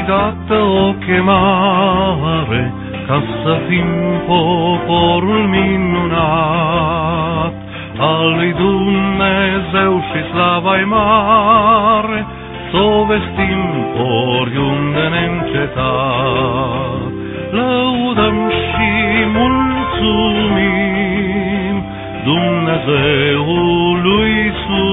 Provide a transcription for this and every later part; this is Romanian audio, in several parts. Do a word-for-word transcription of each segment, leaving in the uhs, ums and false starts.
dată o chemare ca să fim poporul minunat al lui Dumnezeu și slava-i mare, s-o vestim oriunde neîncetat. Lăudăm și mulțumim Dumnezeului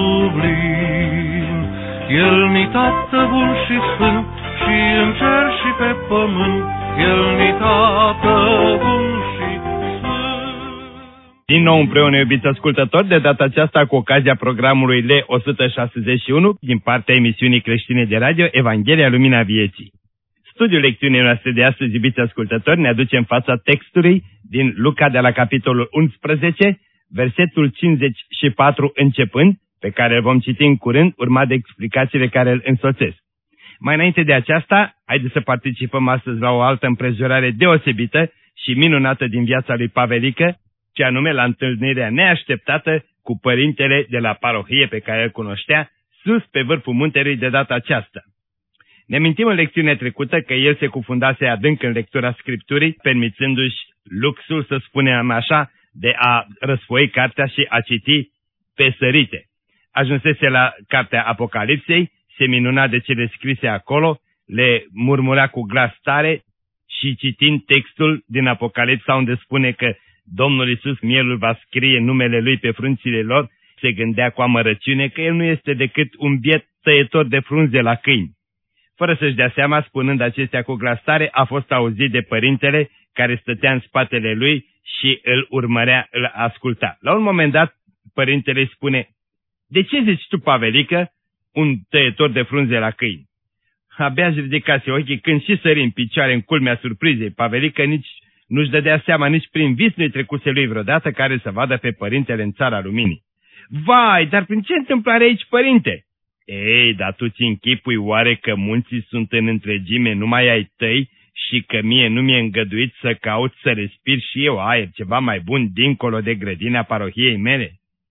sublim. El-ni Tată bun și sfânt, și în cer și pe pământ, El-ni Tată bun și sfânt. Din nou împreună, iubiți ascultători, de data aceasta cu ocazia programului L o sută șaizeci și unu din partea emisiunii creștine de radio Evanghelia Lumina Vieții. Studiul lecțiunii noastre de astăzi, iubiți ascultători, ne aduce în fața textului din Luca de la capitolul unsprezece, versetul cincizeci și patru începând, pe care îl vom citi în curând, urmat de explicațiile care îl însoțesc. Mai înainte de aceasta, haideți să participăm astăzi la o altă împrejurare deosebită și minunată din viața lui Pavelică, ce anume la întâlnirea neașteptată cu părintele de la parohie pe care îl cunoștea, sus pe vârful muntelui de data aceasta. Ne amintim în lecțiunea trecută că el se cufundase adânc în lectura Scripturii, permițându-și luxul, să spunem așa, de a răsfoi cartea și a citi pe sărite. Ajunsese la cartea Apocalipsei, se minuna de cele scrise acolo, le murmura cu glas tare și citind textul din Apocalipsa unde spune că Domnul Iisus, mielul, va scrie numele Lui pe frunțile lor, se gândea cu amărăciune că el nu este decât un biet tăietor de frunze la câini. Fără să-și dea seama, spunând acestea cu glas tare, a fost auzit de părintele care stătea în spatele lui și îl urmărea, îl asculta. La un moment dat, părintele îi spune: "De ce zici tu, Pavelică, un tăietor de frunze la câini?" Abia își ridicase ochii când și sări în picioare în culmea surprizei. Pavelică nici nu-și dădea seama, nici prin vis nu-i trecuse lui vreodată care să vadă pe părintele în Țara Luminii. "Vai, dar prin ce întâmplare aici, părinte?" "Ei, dar tu ți închipui oare că munții sunt în întregime numai ai tăi și că mie nu mi-e îngăduit să caut să respir și eu aer ceva mai bun dincolo de grădina parohiei mele?"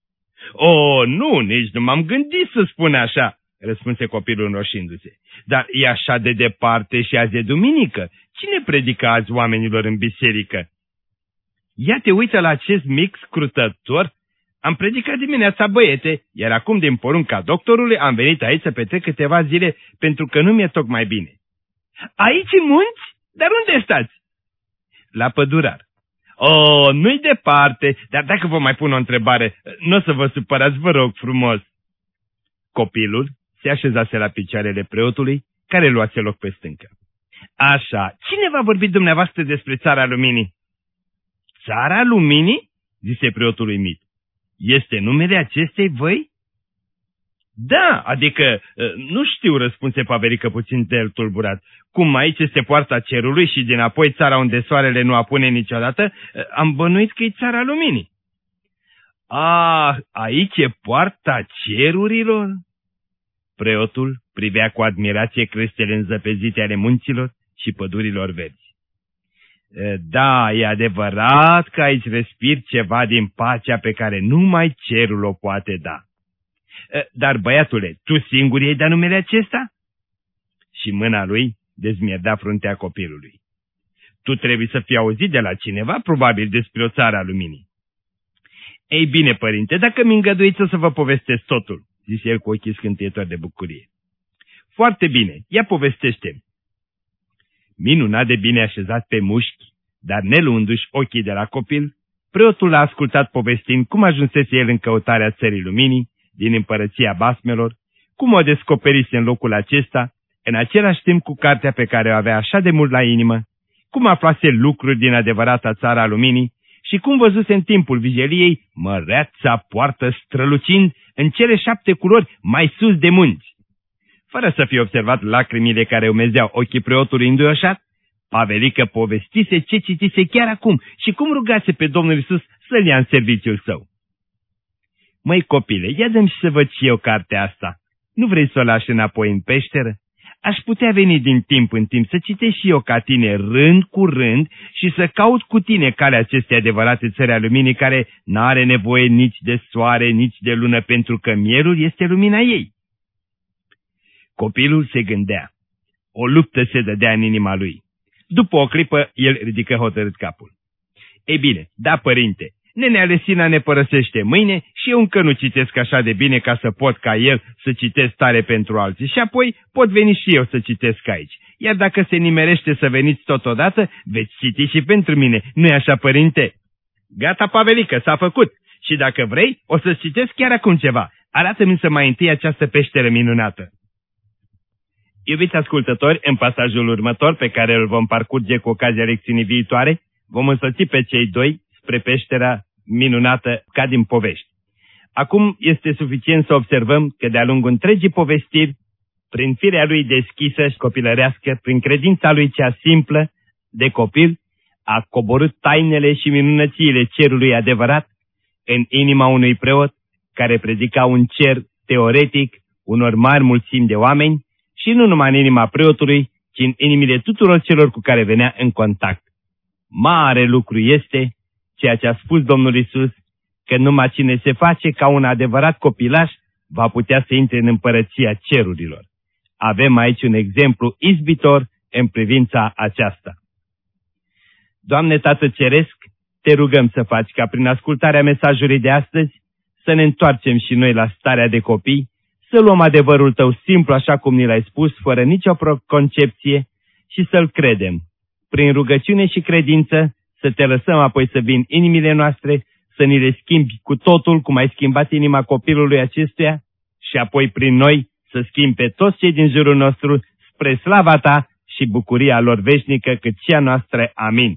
"O, nu, nici nu m-am gândit să spun așa," răspunse copilul înroșindu-se. "Dar e așa de departe și azi e duminică. Cine predică azi oamenilor în biserică?" "Ia te uită la acest mic scrutător. Am predicat dimineața, băiete, iar acum din porunca doctorului am venit aici să petrec câteva zile pentru că nu mi-e tocmai bine." "Aici în munți? Dar unde stați?" "La Pădurar." "O, nu-i departe, dar dacă vă mai pun o întrebare, nu o să vă supărați, vă rog frumos." Copilul se așezase la picioarele preotului, care luase loc pe stâncă. "Așa, cine v-a vorbit dumneavoastră despre Țara Luminii?" "Țara Luminii?" zise preotul uimit. "Este numele acestei văi?" "Da, adică, nu știu," răspunse Pavelică puțin de tulburat. "Cum aici este poarta cerului și dinapoi țara unde soarele nu apune niciodată, am bănuit că e Țara Luminii." "Ah, aici e poarta cerurilor?" Preotul privea cu admirație crestele înzăpezite ale munților și pădurilor verzi. "Da, e adevărat că aici respiri ceva din pacea pe care numai cerul o poate da. Dar, băiatule, tu singur i-ai dat numele acesta?" Și mâna lui dezmierda fruntea copilului. "Tu trebuie să fii auzit de la cineva, probabil despre o Țară a Luminii." "Ei bine, părinte, dacă mi îngăduiți o să vă povestesc totul," zise el cu ochii scânteitori de bucurie. "Foarte bine, ia povestește-mi." Minunat de bine așezat pe mușchi, dar neluându-și ochii de la copil, preotul l-a ascultat povestind cum ajunsese el în căutarea Țării Luminii, din împărăția basmelor, cum o descoperise în locul acesta, în același timp cu cartea pe care o avea așa de mult la inimă, cum aflase lucruri din adevărata Țara Luminii și cum văzuse în timpul vigiliei măreața poartă strălucind în cele șapte culori mai sus de munți. Fără să fie observat lacrimile care umezeau ochii preotului înduioșat, Pavelică povestise ce citise chiar acum și cum rugase pe Domnul Iisus să-l ia în serviciul său. "Măi copile, ia dă-mi și să văd și eu cartea asta. Nu vrei să o lași înapoi în peșteră? Aș putea veni din timp în timp să citesc și eu ca tine rând cu rând și să caut cu tine calea acestei adevărate Țări a Luminii care n-are nevoie nici de soare, nici de lună, pentru că mielul este lumina ei." Copilul se gândea: O luptă se dădea în inima lui. După o clipă, el ridică hotărât capul. Ei bine, da, părinte, nenea Alesina ne părăsește mâine și eu încă nu citesc așa de bine ca să pot ca el să citesc tare pentru alții și apoi pot veni și eu să citesc aici. Iar dacă se nimerește să veniți totodată, veți citi și pentru mine, nu-i așa, părinte? Gata, Pavelică, s-a făcut. Și dacă vrei, o să-ți citesc chiar acum ceva. Arată-mi să mai întâi această peșteră minunată. Iubiți ascultători, în pasajul următor, pe care îl vom parcurge cu ocazia lecțiunii viitoare, vom însoți pe cei doi spre peștera minunată ca din povești. Acum este suficient să observăm că de-a lungul întregii povestiri, prin firea lui deschisă și copilărească, prin credința lui cea simplă de copil, a coborât tainele și minunățiile cerului adevărat în inima unui preot care predica un cer teoretic unor mari mulțimi de oameni și nu numai în inima preotului, ci în inimile tuturor celor cu care venea în contact. Mare lucru este ceea ce a spus Domnul Iisus, că numai cine se face ca un adevărat copilaș va putea să intre în împărăția cerurilor. Avem aici un exemplu izbitor în privința aceasta. Doamne Tată Ceresc, te rugăm să faci ca prin ascultarea mesajului de astăzi să ne întoarcem și noi la starea de copii, să luăm adevărul Tău simplu așa cum ni l-ai spus, fără nicio concepție și să-L credem. Prin rugăciune și credință să Te lăsăm apoi să vin inimile noastre, să ni le schimbi cu totul cum ai schimbat inima copilului acestuia și apoi prin noi să schimbi pe toți cei din jurul nostru spre slava Ta și bucuria lor veșnică cât cea noastră. Amin.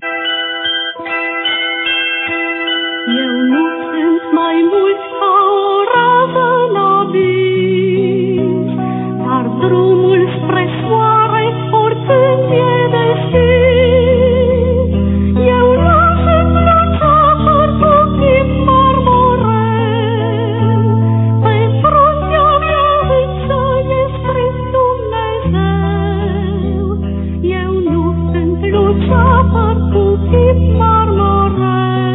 Eu nu sunt mai mult ca o rază năbind, dar drumul spre soare oricând e deschis. Eu nu sunt luceafăr cu chip marmureu, pe fruntea mea însă e scris Dumnezeu. Eu nu sunt luceafăr cu chip marmureu,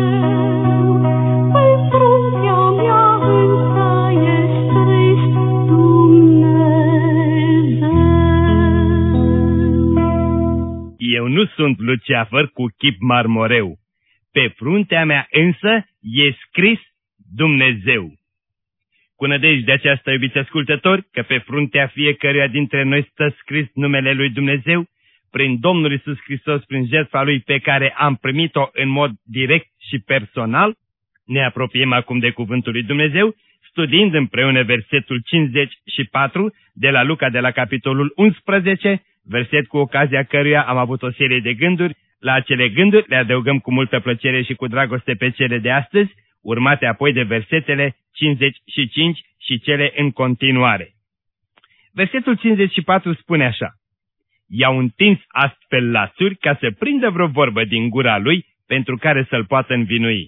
Eu nu sunt luceafăr cu chip marmoreu, pe fruntea mea însă e scris Dumnezeu. Cu nădejde aceasta, iubiți ascultători, că pe fruntea fiecăruia dintre noi stă scris numele lui Dumnezeu, prin Domnul Iisus Hristos, prin jertfa Lui pe care am primit-o în mod direct și personal, ne apropiem acum de cuvântul lui Dumnezeu, studiind împreună versetul cincizeci și patru de la Luca de la capitolul unsprezece, verset cu ocazia căruia am avut o serie de gânduri. La acele gânduri le adăugăm cu multă plăcere și cu dragoste pe cele de astăzi, urmate apoi de versetele cincizeci și cinci și cele în continuare. Versetul cincizeci și patru spune așa: I-au întins astfel lațuri ca să prindă vreo vorbă din gura lui pentru care să-l poată învinui.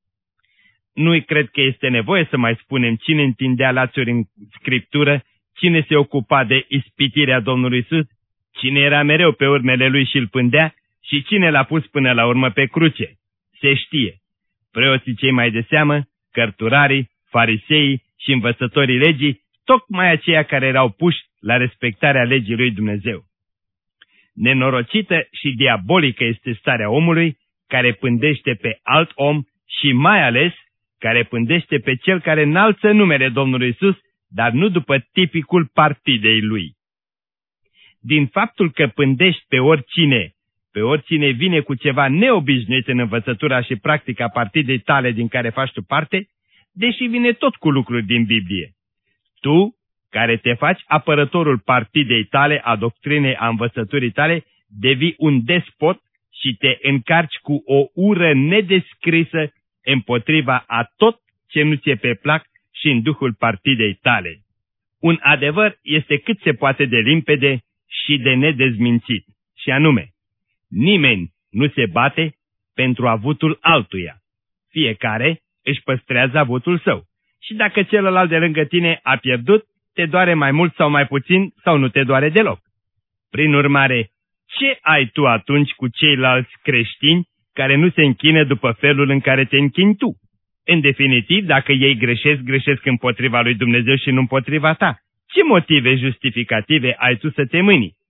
Nu-i cred că este nevoie să mai spunem cine întindea lațuri în Scriptură, cine se ocupa de ispitirea Domnului Iisus, cine era mereu pe urmele lui și îl pândea și cine l-a pus până la urmă pe cruce. Se știe. Preoții cei mai de seamă, cărturarii, fariseii și învățătorii legii, tocmai aceia care erau puși la respectarea legii lui Dumnezeu. Nenorocită și diabolică este starea omului care pândește pe alt om și mai ales care pândește pe cel care înalță numele Domnului Iisus, dar nu după tipicul partidei lui. Din faptul că pândești pe oricine, pe oricine vine cu ceva neobișnuit în învățătura și practica partidei tale din care faci tu parte, deși vine tot cu lucruri din Biblie. Tu, care te faci apărătorul partidei tale, a doctrinei, a învățăturii tale, devii un despot și te încarci cu o ură nedescrisă împotriva a tot ce nu ți-e pe plac și în duhul partidei tale. Un adevăr este cât se poate de limpede și de nedezmințit, și anume, nimeni nu se bate pentru avutul altuia. Fiecare își păstrează avutul său. Și dacă celălalt de lângă tine a pierdut, te doare mai mult sau mai puțin sau nu te doare deloc. Prin urmare, ce ai tu atunci cu ceilalți creștini care nu se închină după felul în care te închini tu? În definitiv, dacă ei greșesc, greșesc împotriva lui Dumnezeu și nu împotriva ta. Ce motive justificative ai tu să te mâni?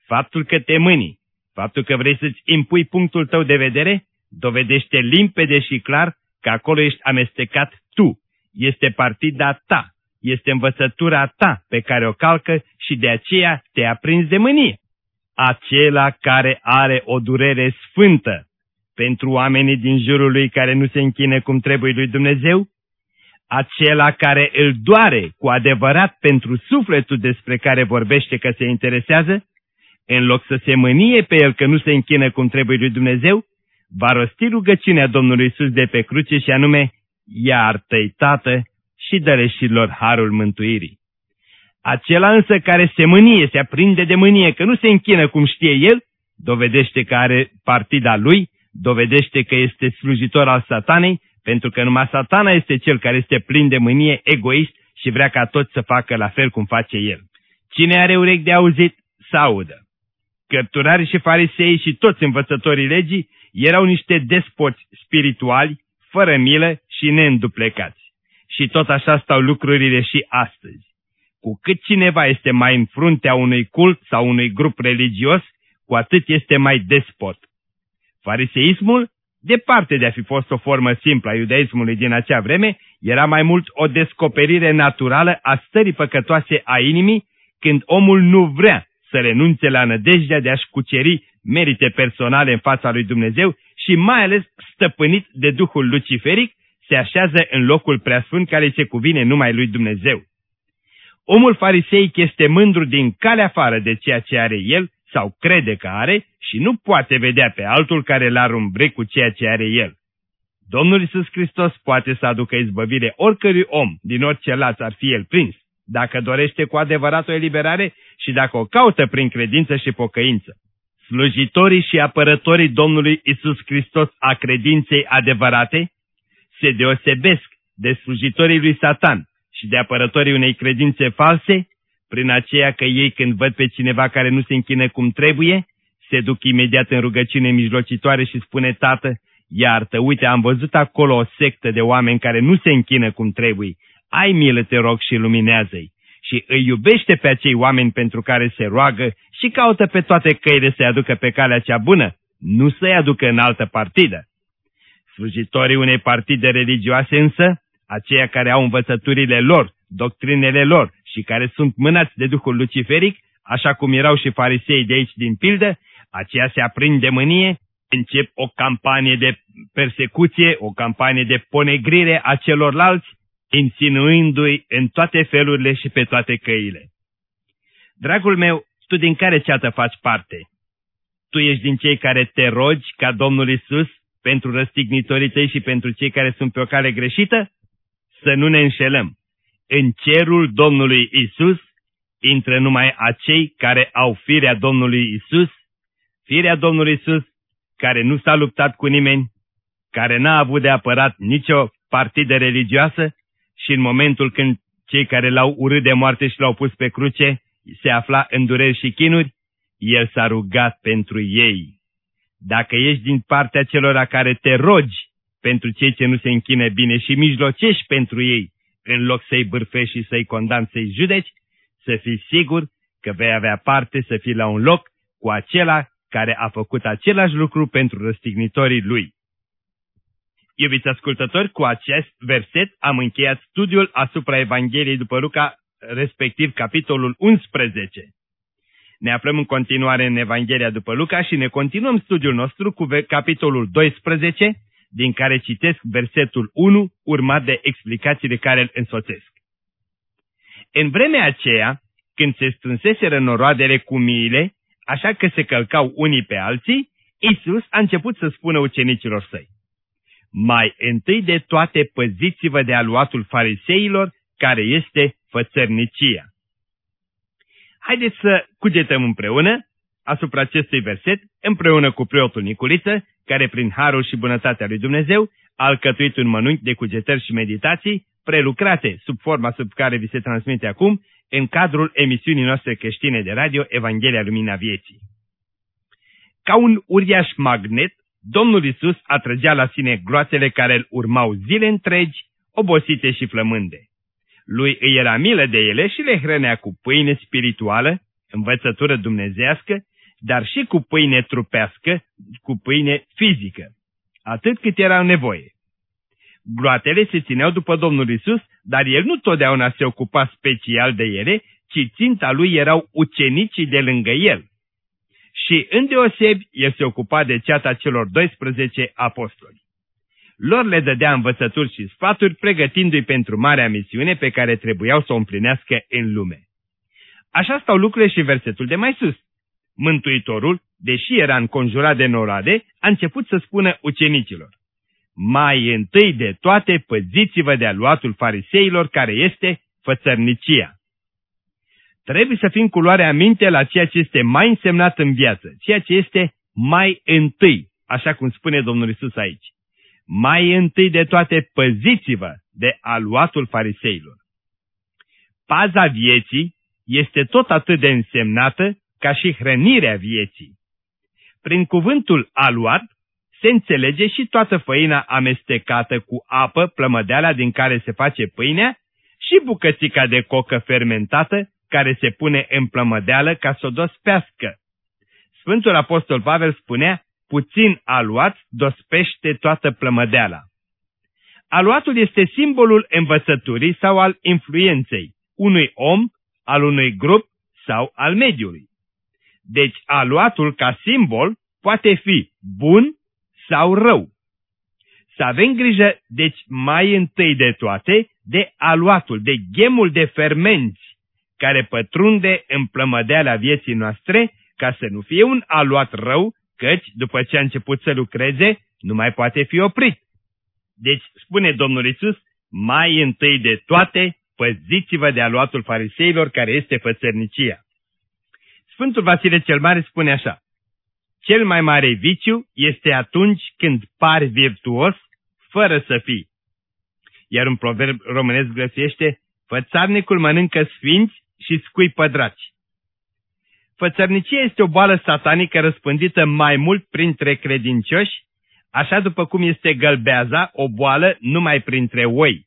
Faptul că te mâni, faptul că vrei să-ți impui punctul tău de vedere, dovedește limpede și clar că acolo ești amestecat tu. Este partida ta, este învățătura ta pe care o calcă și de aceea te aprinzi de mânie. Acela care are o durere sfântă pentru oamenii din jurul lui care nu se închină cum trebuie lui Dumnezeu, acela care îl doare cu adevărat pentru sufletul despre care vorbește că se interesează, în loc să se mânie pe el că nu se închină cum trebuie lui Dumnezeu, va rosti rugăciunea Domnului Iisus de pe cruce și anume, iartă-i, Tată, și dă-le și lor harul mântuirii. Acela însă care se mânie, se aprinde de mânie că nu se închină cum știe el, dovedește că are partida lui, dovedește că este slujitor al Satanei, pentru că numai Satana este cel care este plin de mânie, egoist și vrea ca toți să facă la fel cum face el. Cine are urechi de auzit, să audă. Cărturarii și farisei și toți învățătorii legii erau niște despoți spirituali, fără milă și neînduplecați. Și tot așa stau lucrurile și astăzi. Cu cât cineva este mai în fruntea unui cult sau unui grup religios, cu atât este mai despot. Fariseismul, departe de a fi fost o formă simplă a iudaismului din acea vreme, era mai mult o descoperire naturală a stării păcătoase a inimii, când omul nu vrea să renunțe la nădejdea de a-și cuceri merite personale în fața lui Dumnezeu și mai ales stăpânit de duhul luciferic, se așează în locul preasfânt care se cuvine numai lui Dumnezeu. Omul fariseic este mândru din calea afară de ceea ce are el sau crede că are și nu poate vedea pe altul care l-ar umbri cu ceea ce are el. Domnul Iisus Hristos poate să aducă izbăvire oricărui om, din orice laț ar fi el prins, dacă dorește cu adevărat o eliberare și dacă o caută prin credință și pocăință. Slujitorii și apărătorii Domnului Iisus Hristos a credinței adevărate se deosebesc de slujitorii lui Satan și de apărătorii unei credințe false, prin aceea că ei când văd pe cineva care nu se închină cum trebuie, se duc imediat în rugăciune mijlocitoare și spune: Tată, iartă, uite, am văzut acolo o sectă de oameni care nu se închină cum trebuie, ai milă, te rog, și luminează-i. Și îi iubește pe acei oameni pentru care se roagă și caută pe toate căile să-i aducă pe calea cea bună, nu să-i aducă în altă partidă. Slujitorii unei partide religioase însă, aceia care au învățăturile lor, doctrinele lor și care sunt mânați de duhul luciferic, așa cum erau și farisei de aici din pildă, aceia se aprind de mânie, încep o campanie de persecuție, o campanie de ponegrire a celorlalți, insinuându-i în toate felurile și pe toate căile. Dragul meu, tu din care ceată faci parte? Tu ești din cei care te rogi ca Domnul Iisus pentru răstignitorii tăi și pentru cei care sunt pe o cale greșită? Să nu ne înșelăm. În cerul Domnului Iisus intră numai acei care au firea Domnului Iisus, firea Domnului Iisus care nu s-a luptat cu nimeni, care n-a avut de apărat nicio partidă religioasă și în momentul când cei care l-au urât de moarte și l-au pus pe cruce se afla în dureri și chinuri, el s-a rugat pentru ei. Dacă ești din partea celor care te rogi pentru cei ce nu se închină bine și mijlocești pentru ei, în loc să-i bârfești și să-i condamni, să-i judeci, să fii sigur că vei avea parte să fii la un loc cu acela care a făcut același lucru pentru răstignitorii lui. Iubiți ascultători, cu acest verset am încheiat studiul asupra Evangheliei după Luca, respectiv capitolul unsprezece. Ne aflăm în continuare în Evanghelia după Luca și ne continuăm studiul nostru cu capitolul doisprezece, din care citesc versetul unu, urmat de explicațiile care îl însoțesc. În vremea aceea, când se strânseseră noroadele cu miile, așa că se călcau unii pe alții, Iisus a început să spună ucenicilor săi: mai întâi de toate păziți-vă de aluatul fariseilor, care este fățărnicia. Haideți să cugetăm împreună asupra acestui verset, împreună cu preotul Niculiță, care prin harul și bunătatea lui Dumnezeu a alcătuit un mănânc de cugetări și meditații prelucrate sub forma sub care vi se transmite acum în cadrul emisiunii noastre creștine de radio Evanghelia Lumina Vieții. Ca un uriaș magnet, Domnul Iisus atrăgea la sine groasele care îl urmau zile întregi, obosite și flămânde. Lui îi era milă de ele și le hrănea cu pâine spirituală, învățătură dumnezească, dar și cu pâine trupească, cu pâine fizică, atât cât era nevoie. Gloatele se țineau după Domnul Iisus, dar el nu totdeauna se ocupa special de ele, ci ținta lui erau ucenicii de lângă el. Și îndeosebi el se ocupa de ceata celor doisprezece apostoli. Lor le dădea învățături și sfaturi, pregătindu-i pentru marea misiune pe care trebuiau să o împlinească în lume. Așa stau lucrurile și versetul de mai sus. Mântuitorul, deși era înconjurat de noroade, a început să spună ucenicilor: mai întâi de toate păziți-vă de aluatul fariseilor, care este fățărnicia. Trebuie să fim cu luarea minte la ceea ce este mai însemnat în viață, ceea ce este mai întâi, așa cum spune Domnul Iisus aici. Mai întâi de toate păziți-vă de aluatul fariseilor. Paza vieții este tot atât de însemnată ca și hrănirea vieții. Prin cuvântul aluat se înțelege și toată făina amestecată cu apă, plămădeala din care se face pâinea, și bucățica de cocă fermentată care se pune în plămădeală ca să o dospească. Sfântul Apostol Pavel spunea: puțin aluat dospește toată plămădeala. Aluatul este simbolul învățăturii sau al influenței unui om, al unui grup sau al mediului. Deci aluatul ca simbol poate fi bun sau rău. Să avem grijă, deci, mai întâi de toate, de aluatul, de ghemul de fermenți care pătrunde în plămădeala vieții noastre, ca să nu fie un aluat rău, căci, după ce a început să lucreze, nu mai poate fi oprit. Deci, spune Domnul Iisus, mai întâi de toate, păziți-vă de aluatul fariseilor, care este fățărnicia. Sfântul Vasile cel Mare spune așa: cel mai mare viciu este atunci când pari virtuos, fără să fii. Iar un proverb românesc glăsuiește: fățarnicul mănâncă sfinți și scuipă draci. Fățărnicia este o boală satanică răspândită mai mult printre credincioși, așa după cum este gălbeaza o boală numai printre oi.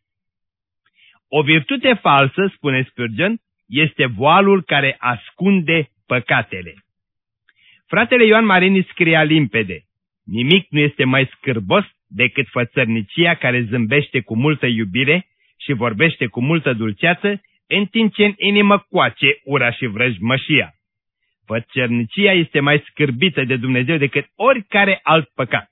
O virtute falsă, spune Spurgeon, este voalul care ascunde păcatele. Fratele Ioan Marini scria limpede: nimic nu este mai scârbos decât fățărnicia care zâmbește cu multă iubire și vorbește cu multă dulceață, în timp ce în inimă coace ura și vrăjmășia. Fățărnicia este mai scârbită de Dumnezeu decât oricare alt păcat.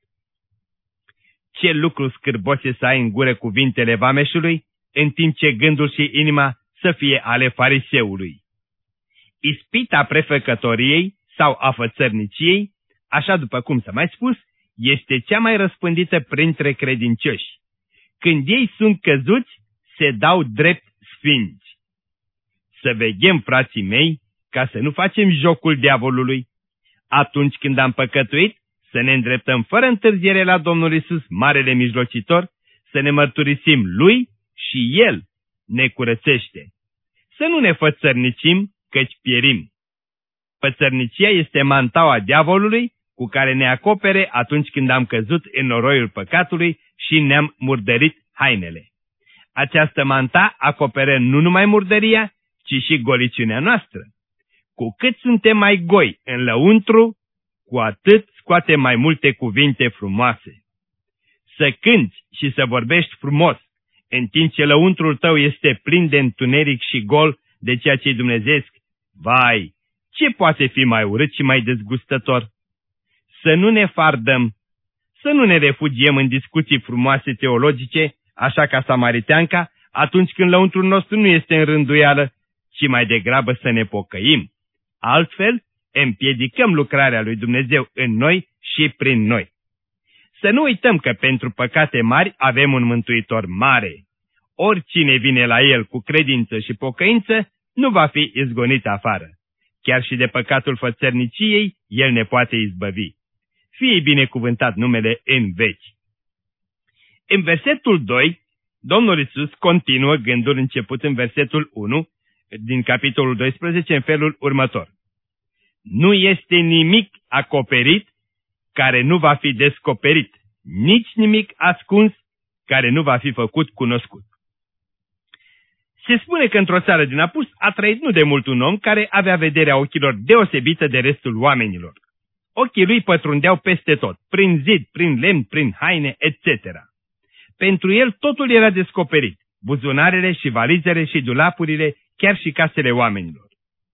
Ce lucru scârbos e să ai în gură cuvintele vameșului, în timp ce gândul și inima să fie ale fariseului. Ispita prefăcătoriei sau a fățărniciei, așa după cum s-a mai spus, este cea mai răspândită printre credincioși. Când ei sunt căzuți, se dau drept sfinți. Să veghem, frații mei, ca să nu facem jocul diavolului. Atunci când am păcătuit, să ne îndreptăm fără întârziere la Domnul Iisus, Marele Mijlocitor, să ne mărturisim Lui și El ne curățește. Să nu ne fățărnicim, căci pierim. Fățărnicia este mantaua diavolului cu care ne acopere atunci când am căzut în noroiul păcatului și ne-am murdărit hainele. Această manta acoperă nu numai murdăria, ci și goliciunea noastră. Cu cât suntem mai goi în lăuntru, cu atât scoatem mai multe cuvinte frumoase. Să cânți și să vorbești frumos, în timp ce lăuntrul tău este plin de întuneric și gol de ceea ce-i dumnezeesc, vai, ce poate fi mai urât și mai dezgustător? Să nu ne fardăm, să nu ne refugiem în discuții frumoase teologice, așa ca samariteanca, atunci când lăuntrul nostru nu este în rânduială, ci mai degrabă să ne pocăim. Altfel, împiedicăm lucrarea lui Dumnezeu în noi și prin noi. Să nu uităm că pentru păcate mari avem un mântuitor mare. Oricine vine la el cu credință și pocăință nu va fi izgonit afară. Chiar și de păcatul fățărniciei el ne poate izbăvi. Fie binecuvântat numele în veci. În versetul doi, Domnul Iisus continuă gândul început în versetul unu din capitolul doisprezece în felul următor: nu este nimic acoperit care nu va fi descoperit, nici nimic ascuns care nu va fi făcut cunoscut. Se spune că într-o țară din apus a trăit nu de mult un om care avea vederea ochilor deosebită de restul oamenilor. Ochii lui pătrundeau peste tot, prin zid, prin lemn, prin haine, et cetera. Pentru el totul era descoperit, buzunarele și valizele și dulapurile, chiar și casele oamenilor.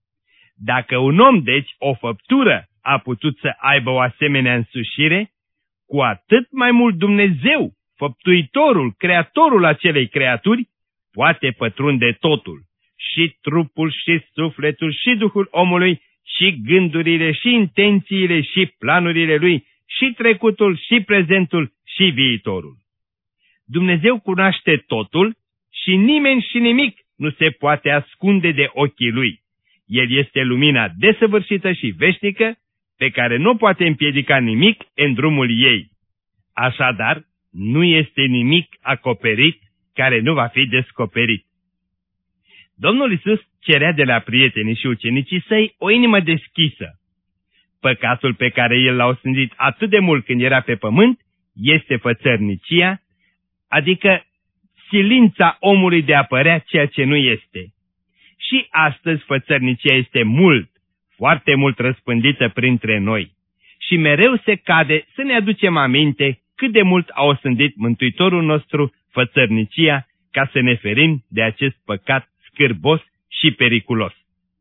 Dacă un om, deci, o făptură, a putut să aibă o asemenea însușire, cu atât mai mult Dumnezeu, făptuitorul, creatorul acelei creaturi, poate pătrunde totul, și trupul, și sufletul, și duhul omului, și gândurile, și intențiile, și planurile lui, și trecutul, și prezentul, și viitorul. Dumnezeu cunoaște totul și nimeni și nimic nu se poate ascunde de ochii lui. El este lumina desăvârșită și veșnică, pe care nu poate împiedica nimic în drumul ei. Așadar, nu este nimic acoperit care nu va fi descoperit. Domnul Iisus cerea de la prietenii și ucenicii săi o inimă deschisă. Păcatul pe care el l-a osândit atât de mult când era pe pământ este fățărnicia, adică silința omului de a părea ceea ce nu este. Și astăzi fățărnicia este mult, foarte mult răspândită printre noi. Și mereu se cade să ne aducem aminte cât de mult a osândit Mântuitorul nostru fățărnicia, ca să ne ferim de acest păcat scârbos și periculos.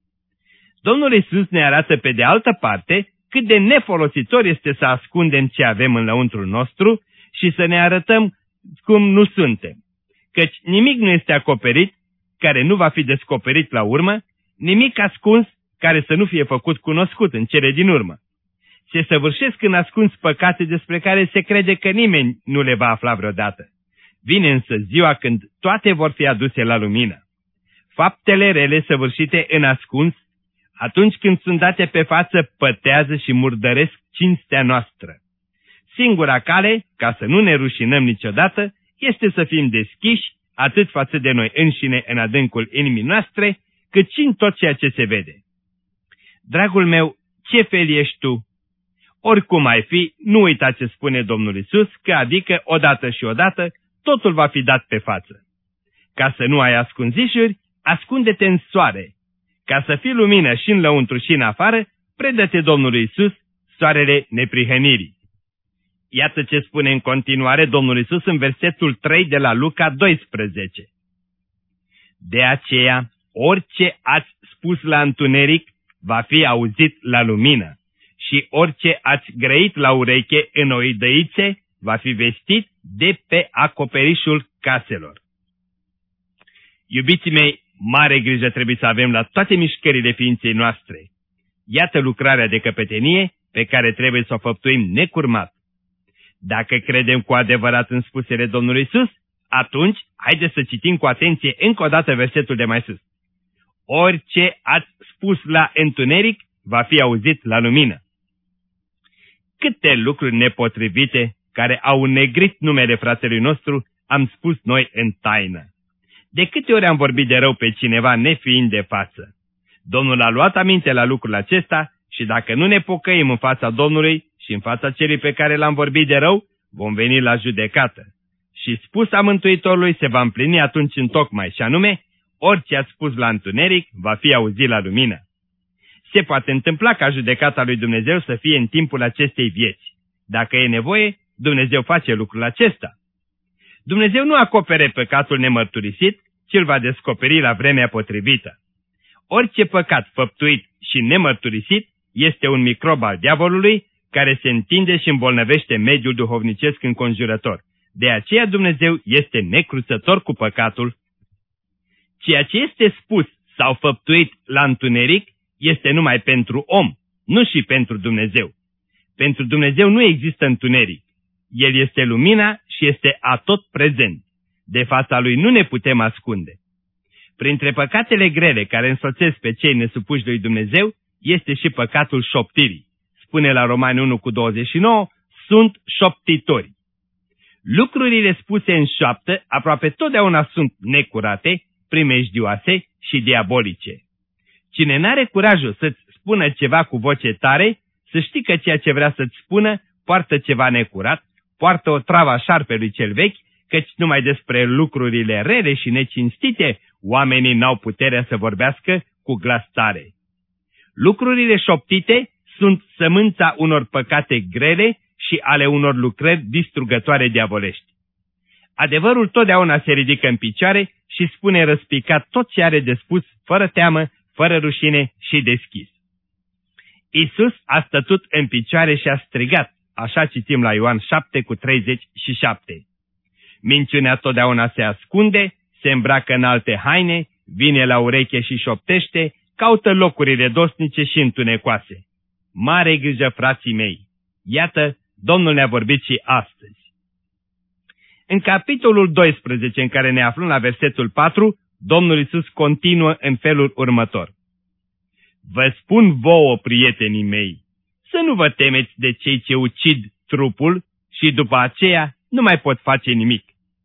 Domnul Iisus ne arată pe de altă parte cât de nefolositor este să ascundem ce avem în lăuntrul nostru și să ne arătăm cum nu suntem. Căci nimic nu este acoperit care nu va fi descoperit la urmă, nimic ascuns care să nu fie făcut cunoscut în cele din urmă. Se săvârșesc în ascuns păcate despre care se crede că nimeni nu le va afla vreodată. Vine însă ziua când toate vor fi aduse la lumină. Faptele rele săvârșite în ascuns, atunci când sunt date pe față, pătează și murdăresc cinstea noastră. Singura cale, ca să nu ne rușinăm niciodată, este să fim deschiși atât față de noi înșine în adâncul inimii noastre, cât și în tot ceea ce se vede. Dragul meu, ce fel ești tu? Oricum ai fi, nu uita ce spune Domnul Iisus, că adică odată și odată totul va fi dat pe față. Ca să nu ai ascunzișuri, ascunde-te în soare. Ca să fii lumină și în lăuntru și în afară, predă-te Domnului Iisus, soarele neprihănirii. Iată ce spune în continuare Domnul Iisus în versetul trei de la Luca doisprezece. De aceea, orice ați spus la întuneric va fi auzit la lumină și orice ați grăit la ureche în oidăițe va fi vestit de pe acoperișul caselor. Iubiții mei, mare grijă trebuie să avem la toate mișcările ființei noastre. Iată lucrarea de căpetenie pe care trebuie să o făptuim necurmat. Dacă credem cu adevărat în spusele Domnului Iisus, atunci haideți să citim cu atenție încă o dată versetul de mai sus. Orice ați spus la întuneric va fi auzit la lumină. Câte lucruri nepotrivite care au negrit numele fratelui nostru am spus noi în taină. De câte ori am vorbit de rău pe cineva nefiind de față? Domnul a luat aminte la lucrul acesta și dacă nu ne pocăim în fața Domnului și în fața celui pe care l-am vorbit de rău, vom veni la judecată. Și spusa Mântuitorului se va împlini atunci întocmai, și anume, orice ați spus la întuneric va fi auzit la lumină. Se poate întâmpla ca judecata lui Dumnezeu să fie în timpul acestei vieți. Dacă e nevoie, Dumnezeu face lucrul acesta. Dumnezeu nu acopere păcatul nemărturisit, ci îl va descoperi la vremea potrivită. Orice păcat făptuit și nemărturisit este un microb al diavolului care se întinde și îmbolnăvește mediul duhovnicesc înconjurător. De aceea Dumnezeu este necruțător cu păcatul. Ceea ce este spus sau făptuit la întuneric este numai pentru om, nu și pentru Dumnezeu. Pentru Dumnezeu nu există întuneric. El este lumina și este atot prezent. De fața lui nu ne putem ascunde. Printre păcatele grele care însoțesc pe cei nesupuși lui Dumnezeu este și păcatul șoptirii. Spune la Romani unu cu douăzeci și nouă, sunt șoptitori. Lucrurile spuse în șoaptă aproape totdeauna sunt necurate, primejdioase și diabolice. Cine n-are curajul să-ți spună ceva cu voce tare, să știi că ceea ce vrea să-ți spună poartă ceva necurat, poartă o travă a șarpelui cel vechi, căci numai despre lucrurile rele și necinstite oamenii n-au puterea să vorbească cu glas tare. Lucrurile șoptite sunt sămânța unor păcate grele și ale unor lucrări distrugătoare diavolești. Adevărul totdeauna se ridică în picioare și spune răspicat tot ce are de spus, fără teamă, fără rușine și deschis. Iisus a stătut în picioare și a strigat, așa citim la Ioan șapte cu treizeci și șapte. Minciunea totdeauna se ascunde, se îmbracă în alte haine, vine la ureche și șoptește, caută locurile dosnice și întunecoase. Mare grijă, frații mei! Iată, Domnul ne-a vorbit și astăzi. În capitolul doisprezece, în care ne aflăm la versetul patru, Domnul Iisus continuă în felul următor. Vă spun vouă, prietenii mei, să nu vă temeți de cei ce ucid trupul și după aceea nu mai pot face nimic.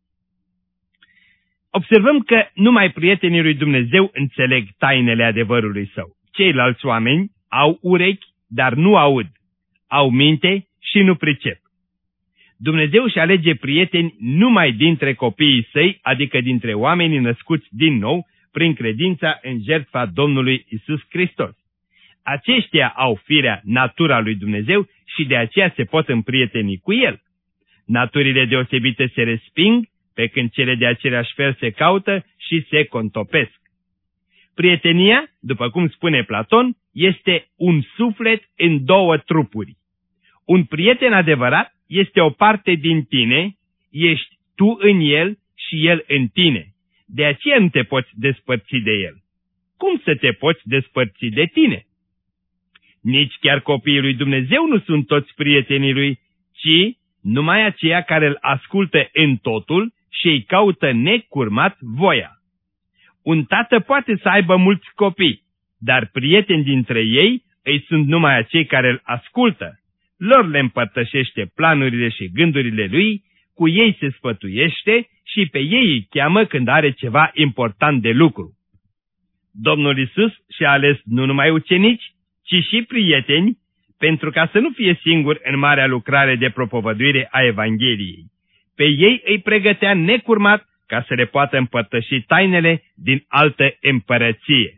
Observăm că numai prietenii lui Dumnezeu înțeleg tainele adevărului său. Ceilalți oameni au urechi, dar nu aud, au minte și nu pricep. Dumnezeu își alege prieteni numai dintre copiii săi, adică dintre oamenii născuți din nou, prin credința în jertfa Domnului Isus Hristos. Aceștia au firea, natura lui Dumnezeu și de aceea se pot împrieteni cu El. Naturile deosebite se resping, pe când cele de același fel se caută și se contopesc. Prietenia, după cum spune Platon, este un suflet în două trupuri. Un prieten adevărat este o parte din tine, ești tu în el și el în tine. De aceea nu te poți despărți de el. Cum să te poți despărți de tine? Nici chiar copiii lui Dumnezeu nu sunt toți prietenii lui, ci numai aceia care îl ascultă în totul și îi caută necurmat voia. Un tată poate să aibă mulți copii, dar prieteni dintre ei îi sunt numai acei care îl ascultă. Lor le împărtășește planurile și gândurile lui, cu ei se sfătuiește și pe ei îi cheamă când are ceva important de lucru. Domnul Iisus și-a ales nu numai ucenici, ci și prieteni, pentru ca să nu fie singur în marea lucrare de propovăduire a Evangheliei. Pe ei îi pregătea necurmat ca să le poată împărtăși tainele din altă împărăție.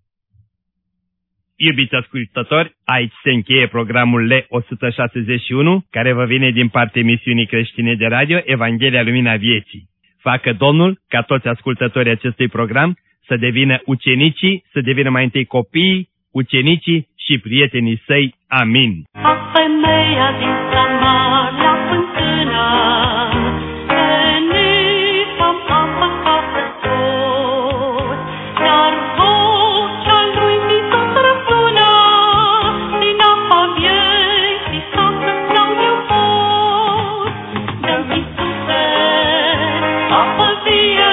Iubiți ascultători, aici se încheie programul L o sută șaizeci și unu, care vă vine din partea emisiunii creștine de radio Evanghelia Lumina Vieții. Facă Domnul ca toți ascultătorii acestui program să devină ucenicii, să devină mai întâi copiii, ucenicii și prietenii săi. Amin. A femeia din Samaria fântână, veniți-am apă ca pe tot, dar vocea lui Iisus răsună, din apa vieții s-a vreau eu pot. Dă-mi, Iisuse, apă vie,